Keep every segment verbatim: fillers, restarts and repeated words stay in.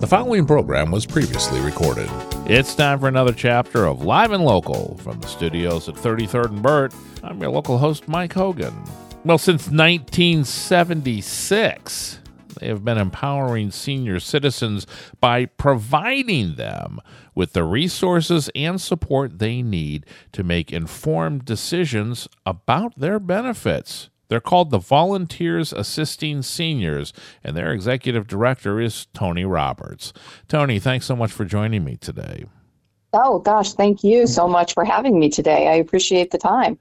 The following program was previously recorded. It's time for another chapter of Live and Local from the studios at thirty-third and Burt. I'm your local host, Mike Hogan. Well, since nineteen seventy-six, they have been empowering senior citizens by providing them with the resources and support they need to make informed decisions about their benefits. They're called the Volunteers Assisting Seniors, and their executive director is Tony Roberts. Tony, thanks so much for joining me today. Oh, gosh, thank you so much for having me today. I appreciate the time.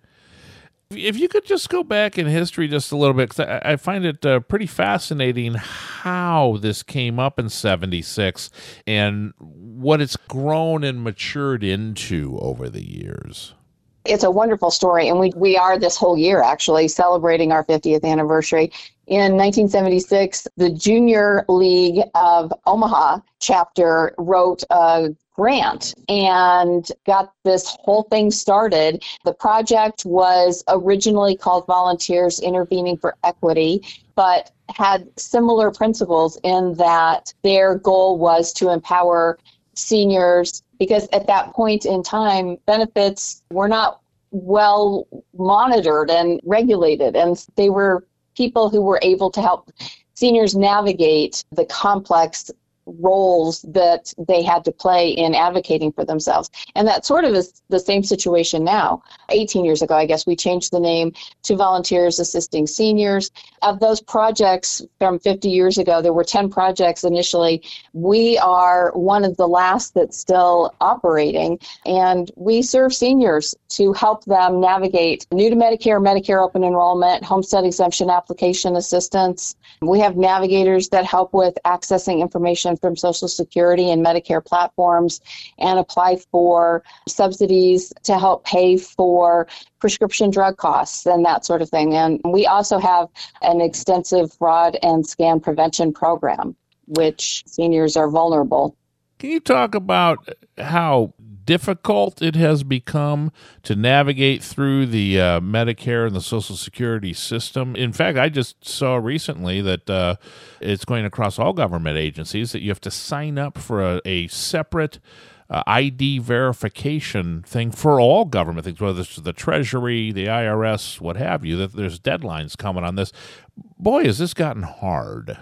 If you could just go back in history just a little bit, because I find it uh, pretty fascinating how this came up in seventy-six and what it's grown and matured into over the years. It's a wonderful story, and we, we are this whole year actually celebrating our fiftieth anniversary. In nineteen seventy-six, the Junior League of Omaha chapter wrote a grant and got this whole thing started. The project was originally called Volunteers Intervening for Equity, but had similar principles in that their goal was to empower seniors, because at that point in time, benefits were not well monitored and regulated, and they were people who were able to help seniors navigate the complex roles that they had to play in advocating for themselves. And that sort of is the same situation now. eighteen years ago, I guess, we changed the name to Volunteers Assisting Seniors. Of those projects from fifty years ago, there were ten projects initially. We are one of the last that's still operating, and we serve seniors to help them navigate new to Medicare, Medicare open enrollment, homestead exemption application assistance. We have navigators that help with accessing information from Social Security and Medicare platforms and apply for subsidies to help pay for prescription drug costs and that sort of thing. And we also have an extensive fraud and scam prevention program, which seniors are vulnerable. Can you talk about how difficult it has become to navigate through the uh, Medicare and the Social Security system? In fact, I just saw recently that uh, it's going across all government agencies that you have to sign up for a, a separate uh, I D verification thing for all government things, whether it's the Treasury, the I R S, what have you, that there's deadlines coming on this. Boy, has this gotten hard.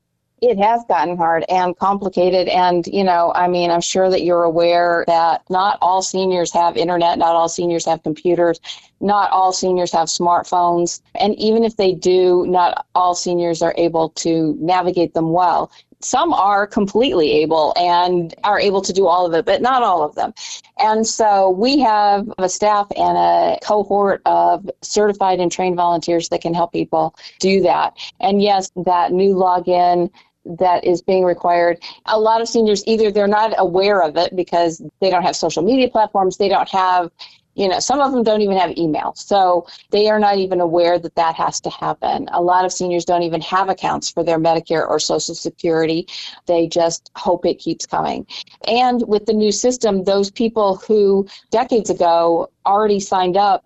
It has gotten hard and complicated. And, you know, I mean, I'm sure that you're aware that not all seniors have internet, not all seniors have computers, not all seniors have smartphones. And even if they do, not all seniors are able to navigate them well. Some are completely able and are able to do all of it, but not all of them. And so we have a staff and a cohort of certified and trained volunteers that can help people do that. And yes, that new login that is being required, a lot of seniors, either they're not aware of it because they don't have social media platforms, they don't have, you know, some of them don't even have email. So they are not even aware that that has to happen. A lot of seniors don't even have accounts for their Medicare or Social Security. They just hope it keeps coming. And with the new system, those people who decades ago already signed up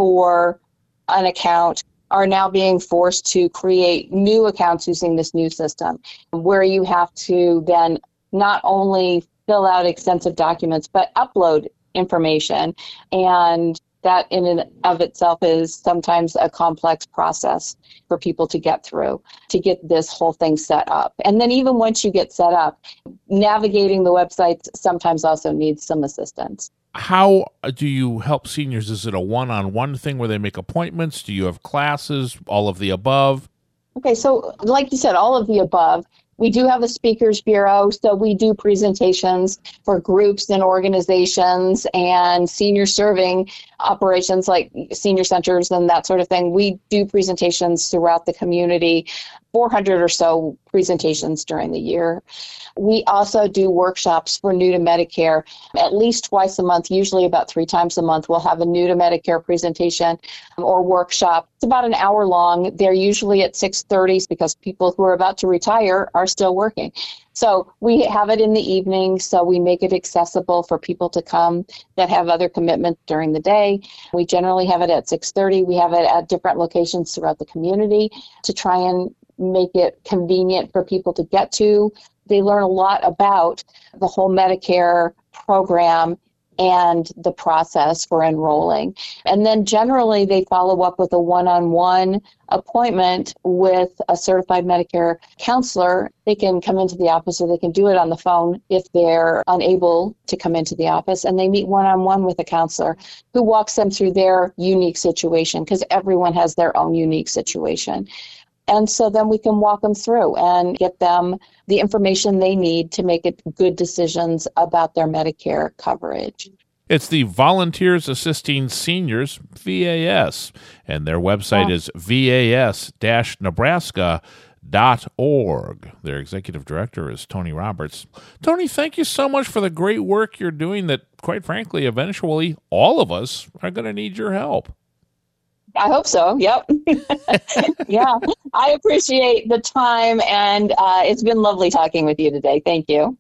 for an account are now being forced to create new accounts using this new system, where you have to then not only fill out extensive documents, but upload information. And that in and of itself is sometimes a complex process for people to get through, to get this whole thing set up. And then even once you get set up, navigating the websites sometimes also needs some assistance. How do you help seniors? Is it a one-on-one thing where they make appointments? Do you have classes, all of the above? Okay, so like you said, all of the above. We do have a speakers bureau, so we do presentations for groups and organizations and senior serving operations like senior centers and that sort of thing. We do presentations throughout the community, four hundred or so presentations during the year. We also do workshops for new to Medicare at least twice a month, usually about three times a month. We'll have a new to Medicare presentation or workshop. It's about an hour long. They're usually at six thirty because people who are about to retire are still working. So we have it in the evening, so we make it accessible for people to come that have other commitments during the day. We generally have it at six thirty. We have it at different locations throughout the community to try and make it convenient for people to get to. They learn a lot about the whole Medicare program and the process for enrolling. And then generally they follow up with a one-on-one appointment with a certified Medicare counselor. They can come into the office or they can do it on the phone if they're unable to come into the office. And they meet one-on-one with a counselor who walks them through their unique situation, because everyone has their own unique situation. And so then we can walk them through and get them the information they need to make it good decisions about their Medicare coverage. It's the Volunteers Assisting Seniors, V A S, and their website oh. is V A S Nebraska dot org. Their executive director is Tony Roberts. Tony, thank you so much for the great work you're doing that, quite frankly, eventually all of us are going to need your help. I hope so. Yep. Yeah. I appreciate the time, and uh, it's been lovely talking with you today. Thank you.